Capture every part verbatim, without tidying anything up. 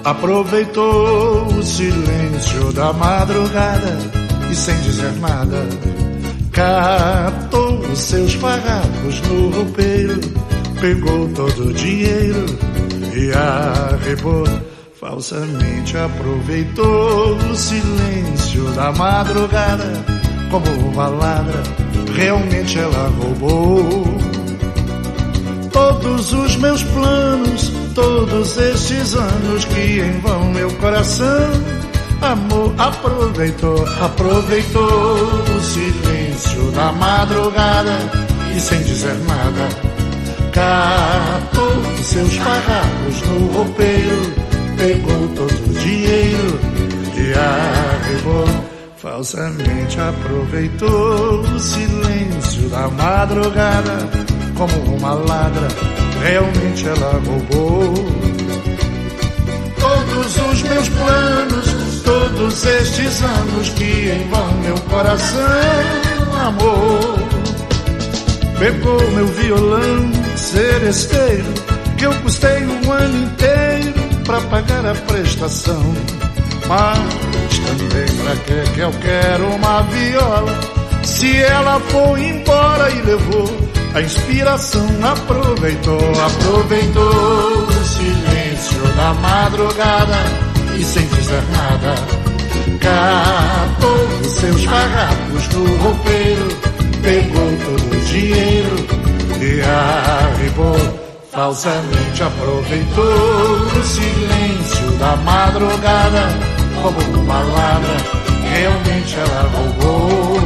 Aproveitou o silêncio da madrugada e sem dizer nada catou os seus farrapos no roupeiro, pegou todo o dinheiro e arrebou. Falsamente aproveitou o silêncio da madrugada como uma ladra, realmente ela roubou. Todos os meus planos, todos estes anos que em vão meu coração amor aproveitou, aproveitou o silêncio da madrugada e sem dizer nada catou seus farrapos no roupeiro, pegou todo o dinheiro e arrebou. Falsamente aproveitou o silêncio da madrugada como uma ladra, realmente ela roubou. Todos os meus planos, todos estes anos que em vão meu coração amou. Pegou meu violão seresteiro, que eu custei um ano inteiro pra pagar a prestação. Mas também pra que que eu quero uma viola, se ela foi embora e levou a inspiração? Aproveitou, aproveitou o silêncio da madrugada e sem dizer nada catou os seus farrapos no roupeiro, pegou todo o dinheiro e arrebou. Falsamente aproveitou o silêncio da madrugada como uma ladra, realmente ela roubou.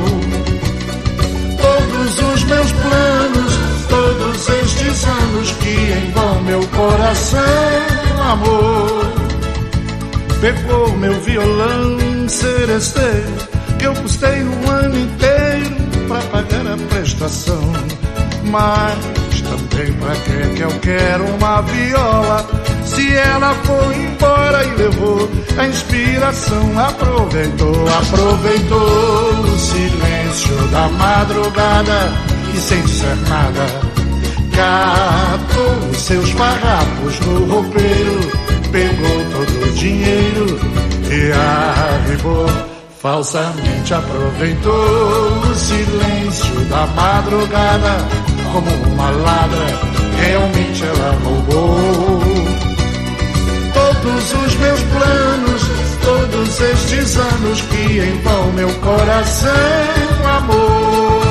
Todos os meus planos, todos estes anos que em vão meu coração amou. Pegou meu violão seresteiro, que eu custei um ano inteiro pra pagar a prestação. Mas também pra que que eu quero uma viola, se ela foi embora e levou a inspiração? Aproveitou, aproveitou o silêncio da madrugada e sem dizer nada catou os seus farrapos no roupeiro, pegou todo o dinheiro e arrebou. Falsamente aproveitou o silêncio da madrugada como uma ladra, realmente ela roubou. Todos os meus planos, todos estes anos que em vão meu coração amou.